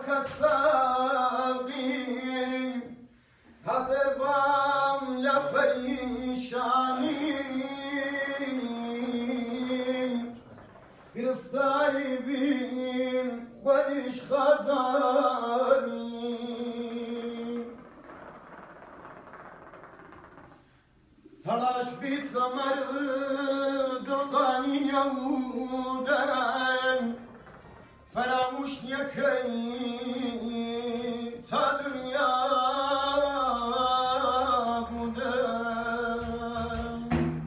الساقي حاضر بام لپریشانی گرفتاری بین خودش خزانی تلاش بی ثمر دلقانی یهودن فراموش نکی تا دنیا بودن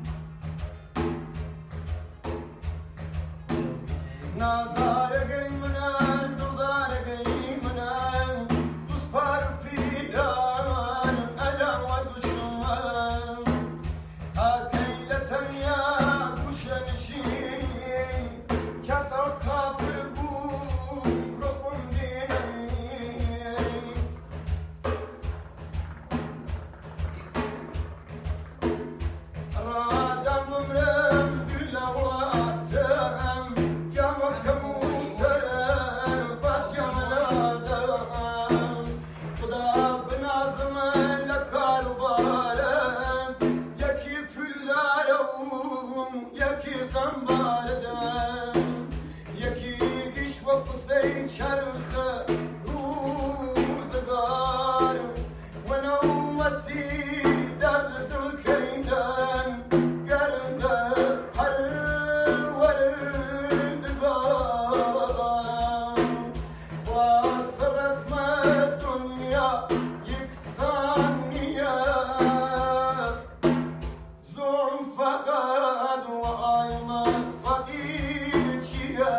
نازارگی منن دلدارگی منن دوست پار پیران علم و دشمن اکیلتنیا گوشنشی کسا کافر چرخ روزگار و نوسی درد دل کیدن گرده هر وردگار خواست رسم دنیا یکسانیه ظلم فقط و آیمان فقیر چیه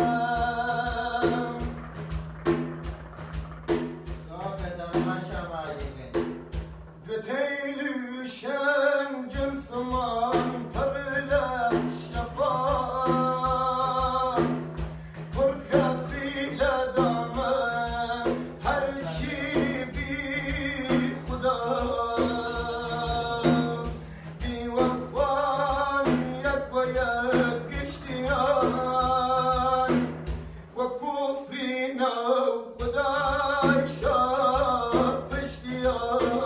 تیلوشن جنس من پرله شفاست پر کفیل دامن هر چی بی خداست بی وفان یک و یک گشتیان و کفری نو خدای شاد پشتیان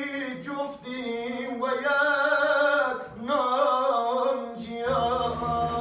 جفتیم و یک نام جیان